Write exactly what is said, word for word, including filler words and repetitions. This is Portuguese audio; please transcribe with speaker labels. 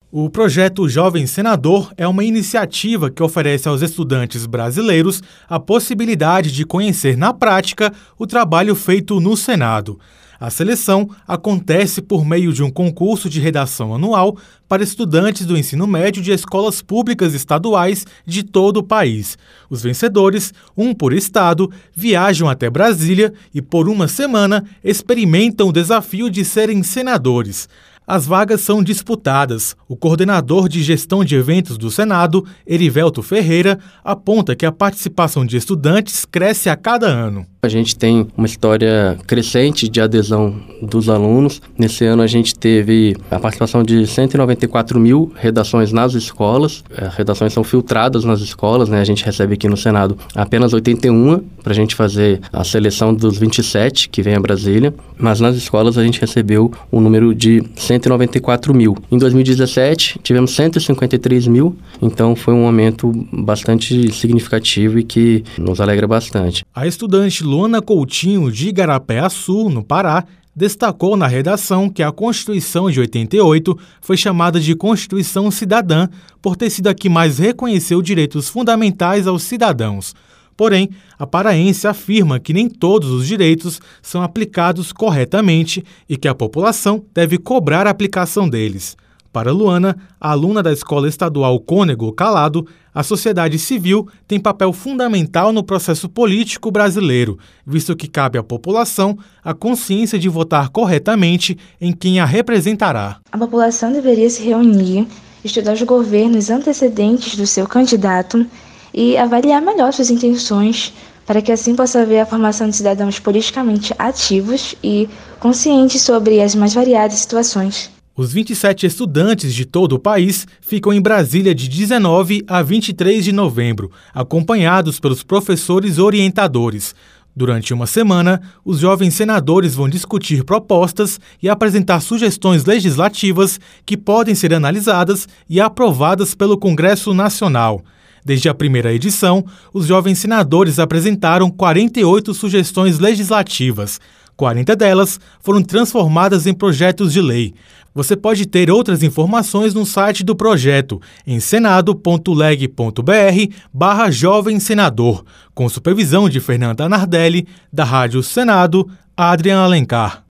Speaker 1: O projeto Jovem Senador é uma iniciativa que oferece aos estudantes brasileiros a possibilidade de conhecer na prática o trabalho feito no Senado. A seleção acontece por meio de um concurso de redação anual para estudantes do ensino médio de escolas públicas estaduais de todo o país. Os vencedores, um por estado, viajam até Brasília e, por uma semana, experimentam o desafio de serem senadores. As vagas são disputadas. O coordenador de gestão de eventos do Senado, Erivelto Ferreira, aponta que a participação de estudantes cresce a cada ano.
Speaker 2: A gente tem uma história crescente de adesão dos alunos. Nesse ano a gente teve a participação de cento e noventa e quatro mil redações nas escolas. As redações são filtradas nas escolas, né? A gente recebe aqui no Senado apenas oitenta e uma para a gente fazer a seleção dos vinte e sete que vem a Brasília. Mas nas escolas a gente recebeu um número de cento e noventa e quatro mil. Em dois mil e dezessete tivemos cento e cinquenta e três mil, então foi um aumento bastante significativo e que nos alegra bastante.
Speaker 1: A estudante Luana Coutinho, de Igarapé-Açu, no Pará, destacou na redação que a Constituição de oitenta e oito foi chamada de Constituição Cidadã por ter sido a que mais reconheceu direitos fundamentais aos cidadãos. Porém, a paraense afirma que nem todos os direitos são aplicados corretamente e que a população deve cobrar a aplicação deles. Para Luana, aluna da Escola Estadual Cônego Calado, a sociedade civil tem papel fundamental no processo político brasileiro, visto que cabe à população a consciência de votar corretamente em quem a representará.
Speaker 3: A população deveria se reunir, estudar os governos antecedentes do seu candidato e avaliar melhor suas intenções, para que assim possa haver a formação de cidadãos politicamente ativos e conscientes sobre as mais variadas situações.
Speaker 1: Os vinte e sete estudantes de todo o país ficam em Brasília de dezenove a vinte e três de novembro, acompanhados pelos professores orientadores. Durante uma semana, os jovens senadores vão discutir propostas e apresentar sugestões legislativas que podem ser analisadas e aprovadas pelo Congresso Nacional. Desde a primeira edição, os jovens senadores apresentaram quarenta e oito sugestões legislativas. quarenta delas foram transformadas em projetos de lei. Você pode ter outras informações no site do projeto, em senado ponto leg ponto br barra Jovem Senador, com supervisão de Fernanda Nardelli, da Rádio Senado, Adrian Alencar.